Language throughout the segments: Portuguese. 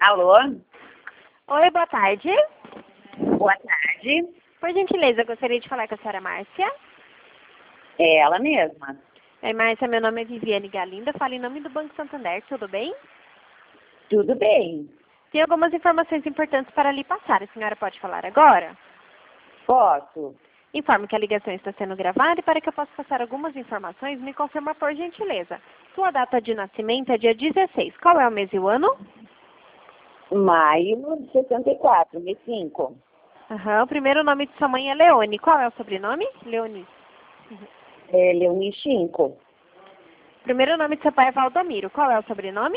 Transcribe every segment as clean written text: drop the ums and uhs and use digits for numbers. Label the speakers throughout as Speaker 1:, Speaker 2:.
Speaker 1: Alô?
Speaker 2: Oi, boa tarde.
Speaker 1: Boa tarde.
Speaker 2: Por gentileza, gostaria de falar com a senhora Márcia.
Speaker 1: É ela mesma.
Speaker 2: Oi, Márcia, meu nome é Viviane Galinda, falo em nome do Banco Santander, tudo bem?
Speaker 1: Tudo bem?
Speaker 2: Tem algumas informações importantes para lhe passar, a senhora pode falar agora?
Speaker 1: Posso?
Speaker 2: Informo que a ligação está sendo gravada e para que eu possa passar algumas informações, me confirma por gentileza. Sua data de nascimento é dia 16, qual é o mês e o ano?
Speaker 1: Maio de 64, mês 5.
Speaker 2: O primeiro nome de sua mãe é Leone, qual é o sobrenome? Leoni.
Speaker 1: É Leoni 5.
Speaker 2: O primeiro nome de seu pai é Valdomiro, qual é o sobrenome?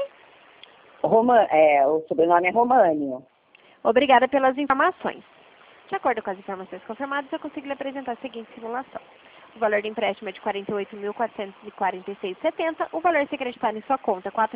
Speaker 1: O sobrenome é Românio.
Speaker 2: Obrigada pelas informações. De acordo com as informações confirmadas, eu consigo lhe apresentar a seguinte simulação. O valor do empréstimo é de R$ 48.446,70. O valor a ser creditado em sua conta é R$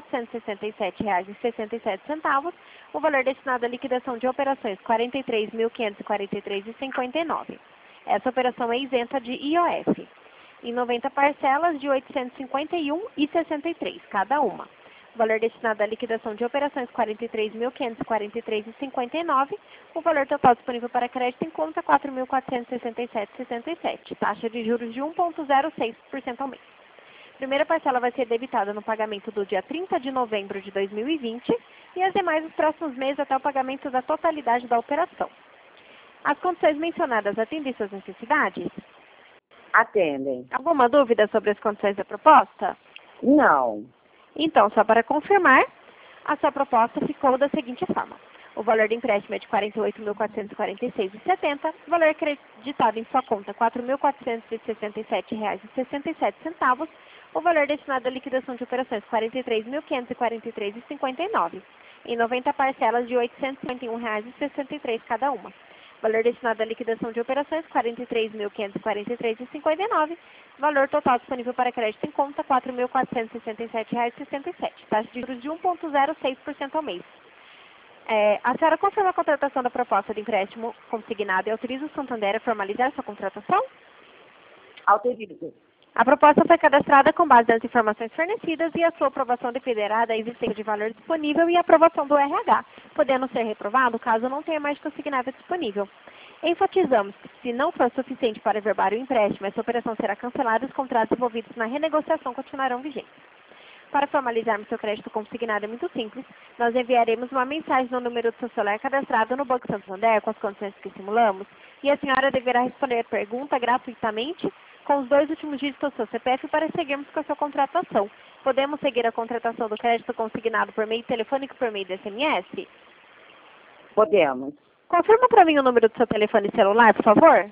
Speaker 2: 4.467,67. O valor destinado à liquidação de operações R$ 43.543,59. Essa operação é isenta de IOF. Em 90 parcelas de R$ 851,63 cada uma. O valor destinado à liquidação de operações R$ 43.543,59. O valor total disponível para crédito em conta R$ 4.467,67. Taxa de juros de 1,06% ao mês. Primeira parcela vai ser debitada no pagamento do dia 30 de novembro de 2020 e as demais nos próximos meses até o pagamento da totalidade da operação. As condições mencionadas atendem suas necessidades?
Speaker 1: Atendem?
Speaker 2: Alguma dúvida sobre as condições da proposta?
Speaker 1: Não.
Speaker 2: Então, só para confirmar, a sua proposta ficou da seguinte forma. O valor do empréstimo é de R$ 48.446,70, o valor acreditado em sua conta R$ 4.467,67, o valor destinado à liquidação de operações R$ 43.543,59, em 90 parcelas de R$ 851,63 cada uma. Valor destinado à liquidação de operações, R$ 43.543,59. Valor total disponível para crédito em conta, R$ 4.467,67. Taxa de juros de 1,06% ao mês. A senhora confirma a contratação da proposta de empréstimo consignado e autoriza o Santander a formalizar sua contratação?
Speaker 1: Autorizo.
Speaker 2: A proposta foi cadastrada com base nas informações fornecidas e a sua aprovação dependerá da existência de valor disponível e aprovação do RH, podendo ser reprovado caso não tenha mais consignável disponível. Enfatizamos que, se não for suficiente para averbar o empréstimo, essa operação será cancelada e os contratos envolvidos na renegociação continuarão vigentes. Para formalizarmos seu crédito consignado é muito simples. Nós enviaremos uma mensagem no número do seu celular cadastrado no Banco Santander com as condições que simulamos e a senhora deverá responder a pergunta gratuitamente com os 2 últimos dígitos do seu CPF para seguirmos com a sua contratação. Podemos seguir a contratação do crédito consignado por meio telefônico e por meio de SMS?
Speaker 1: Podemos.
Speaker 2: Confirma para mim o número do seu telefone celular, por favor.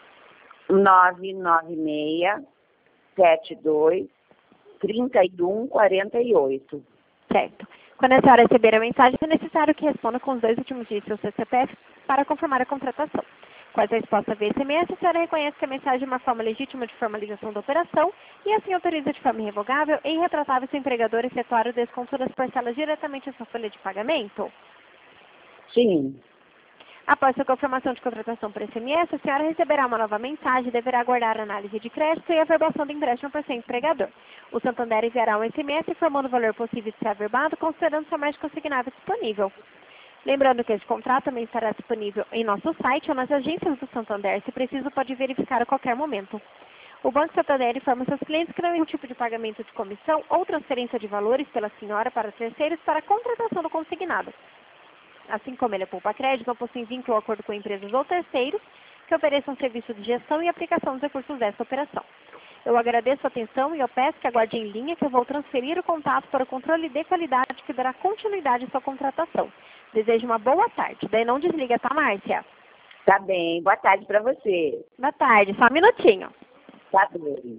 Speaker 1: 996-72-3148.
Speaker 2: Certo. Quando a senhora receber a mensagem, é necessário que responda com os 2 últimos dígitos do seu CPF para confirmar a contratação. Com a resposta via SMS, a senhora reconhece que a mensagem é uma forma legítima de formalização da operação e assim autoriza de forma irrevogável e irretratável seu empregador a efetuar o desconto das parcelas diretamente à sua folha de pagamento?
Speaker 1: Sim.
Speaker 2: Após a confirmação de contratação por SMS, a senhora receberá uma nova mensagem e deverá aguardar a análise de crédito e a averbação do empréstimo por seu empregador. O Santander enviará um SMS informando o valor possível de ser averbado, considerando sua margem consignável disponível. Lembrando que esse contrato também estará disponível em nosso site ou nas agências do Santander. Se preciso, pode verificar a qualquer momento. O Banco Santander informa seus clientes que não há nenhum tipo de pagamento de comissão ou transferência de valores pela senhora para terceiros para a contratação do consignado. Assim como ele é poupa crédito, não possui vínculo ou acordo com empresas ou terceiros que ofereçam serviço de gestão e aplicação dos recursos dessa operação. Eu agradeço a atenção e eu peço que aguarde em linha que eu vou transferir o contato para o controle de qualidade que dará continuidade à sua contratação. Desejo uma boa tarde. Daí não desliga, tá, Márcia?
Speaker 1: Tá bem. Boa tarde para você.
Speaker 2: Boa tarde. Só um minutinho.
Speaker 1: Tá bem.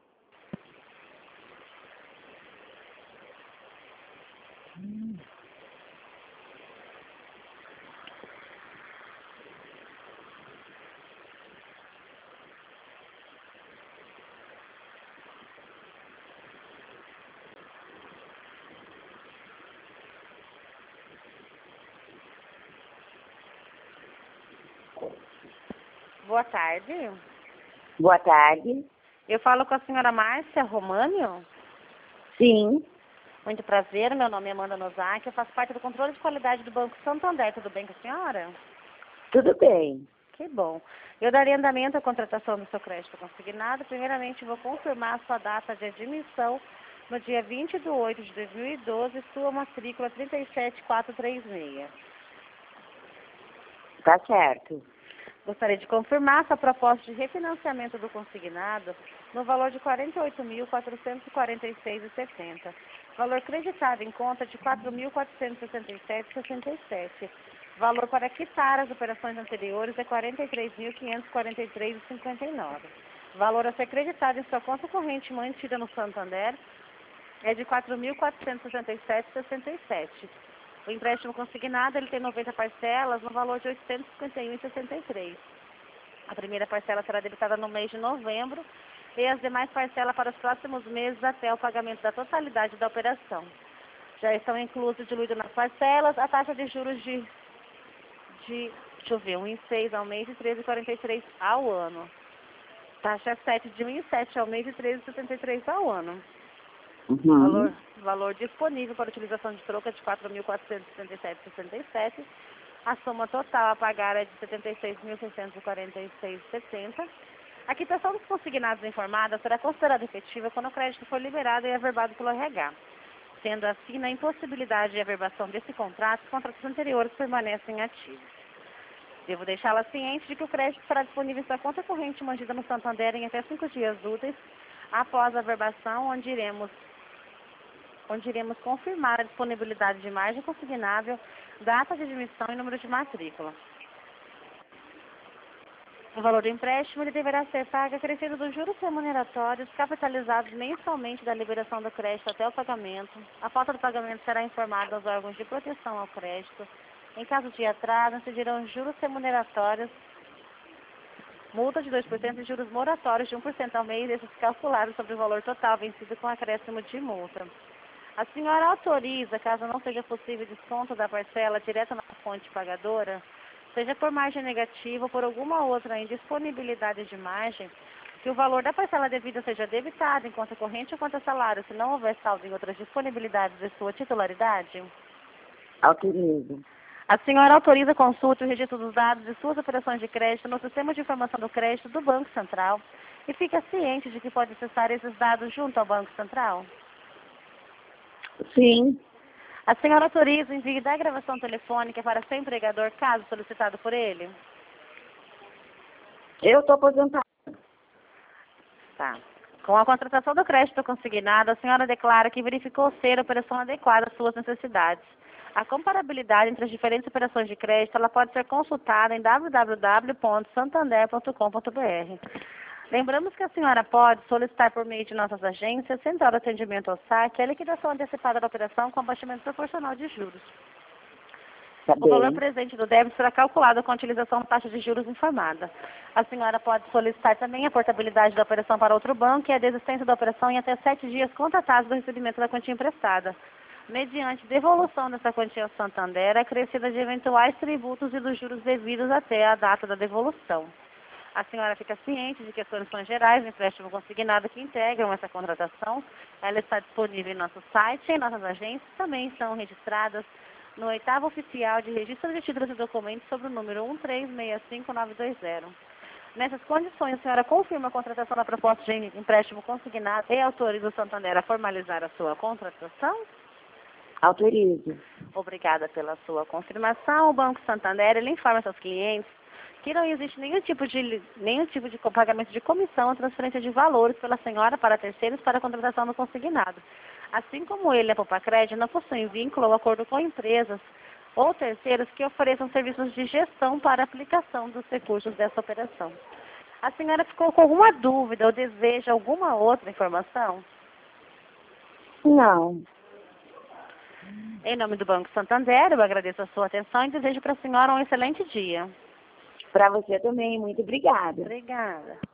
Speaker 2: Boa tarde.
Speaker 1: Boa tarde.
Speaker 2: Eu falo com a senhora Márcia Românio.
Speaker 1: Sim.
Speaker 3: Muito prazer, meu nome é Amanda Nozaki, eu faço parte do controle de qualidade do Banco Santander. Tudo bem com a senhora?
Speaker 1: Tudo bem.
Speaker 3: Que bom. Eu darei andamento à contratação do seu crédito consignado. Primeiramente, vou confirmar a sua data de admissão no dia 20 de 8 de 2012, sua matrícula 37436.
Speaker 1: Tá certo.
Speaker 3: Gostaria de confirmar sua proposta de refinanciamento do consignado no valor de R$ 48.446,70. Valor creditado em conta de R$ 4.467,67. Valor para quitar as operações anteriores é R$ 43.543,59. Valor a ser creditado em sua conta corrente mantida no Santander é de R$ 4.467,67. O empréstimo consignado ele tem 90 parcelas no valor de R$ 851,63. A primeira parcela será debitada no mês de novembro e as demais parcelas para os próximos meses até o pagamento da totalidade da operação. Já estão inclusos diluídos nas parcelas a taxa de juros de 1,6 ao mês e 13,43 ao ano. Taxa 7 de 1,7 ao mês e 13,73 ao ano. Valor disponível para utilização de troca de R$ 4.467,67. A soma total a pagar é de R$ 76.646,70. A quitação dos consignados informados será considerada efetiva quando o crédito for liberado e averbado pelo RH. Sendo assim, na impossibilidade de averbação desse contrato, os contratos anteriores permanecem ativos. Devo deixá-la ciente de que o crédito será disponível em sua conta corrente mantida no Santander em até 5 dias úteis após a averbação, onde iremos confirmar a disponibilidade de margem consignável, data de admissão e número de matrícula. O valor do empréstimo ele deverá ser pago acrescido dos juros remuneratórios capitalizados mensalmente da liberação do crédito até o pagamento. A falta do pagamento será informada aos órgãos de proteção ao crédito. Em caso de atraso, incidirão juros remuneratórios, multa de 2% e juros moratórios de 1% ao mês, esses calculados sobre o valor total vencido com acréscimo de multa. A senhora autoriza, caso não seja possível desconto da parcela direto na fonte pagadora, seja por margem negativa ou por alguma outra indisponibilidade de margem, que o valor da parcela devida seja debitado em conta corrente ou conta salário, se não houver saldo em outras disponibilidades de sua titularidade?
Speaker 1: Autorizo.
Speaker 3: A senhora autoriza a consulta e o registro dos dados de suas operações de crédito no Sistema de Informação do Crédito do Banco Central e fica ciente de que pode acessar esses dados junto ao Banco Central?
Speaker 1: Sim.
Speaker 3: A senhora autoriza o envio da gravação telefônica para seu empregador, caso solicitado por ele?
Speaker 1: Eu estou aposentada.
Speaker 3: Tá. Com a contratação do crédito consignado, a senhora declara que verificou ser a operação adequada às suas necessidades. A comparabilidade entre as diferentes operações de crédito ela pode ser consultada em www.santander.com.br. Lembramos que a senhora pode solicitar por meio de nossas agências, central de atendimento ao saque, a liquidação antecipada da operação com abaixamento proporcional de juros.
Speaker 1: Tá
Speaker 3: O valor
Speaker 1: bem.
Speaker 3: presente do débito será calculado com a utilização da taxa de juros informada. A senhora pode solicitar também a portabilidade da operação para outro banco e a desistência da operação em até 7 dias contatados do recebimento da quantia emprestada, mediante devolução dessa quantia ao Santander, acrescida de eventuais tributos e dos juros devidos até a data da devolução. A senhora fica ciente de que as condições gerais do empréstimo consignado que integram essa contratação, ela está disponível em nosso site e em nossas agências, também estão registradas no 8º Oficial de Registro de Títulos e Documentos sobre o número 1365920. Nessas condições, a senhora confirma a contratação da proposta de empréstimo consignado e autoriza o Santander a formalizar a sua contratação?
Speaker 1: Autorizo.
Speaker 3: Obrigada pela sua confirmação. O Banco Santander ele informa seus clientes que não existe nenhum tipo de pagamento de comissão ou transferência de valores pela senhora para terceiros para a contratação do consignado. Assim como ele, a Popacred, não possui vínculo ou acordo com empresas ou terceiros que ofereçam serviços de gestão para a aplicação dos recursos dessa operação. A senhora ficou com alguma dúvida ou deseja alguma outra informação?
Speaker 1: Não.
Speaker 3: Em nome do Banco Santander, eu agradeço a sua atenção e desejo para a senhora um excelente dia.
Speaker 1: Para você também. Muito obrigada.
Speaker 3: Obrigada.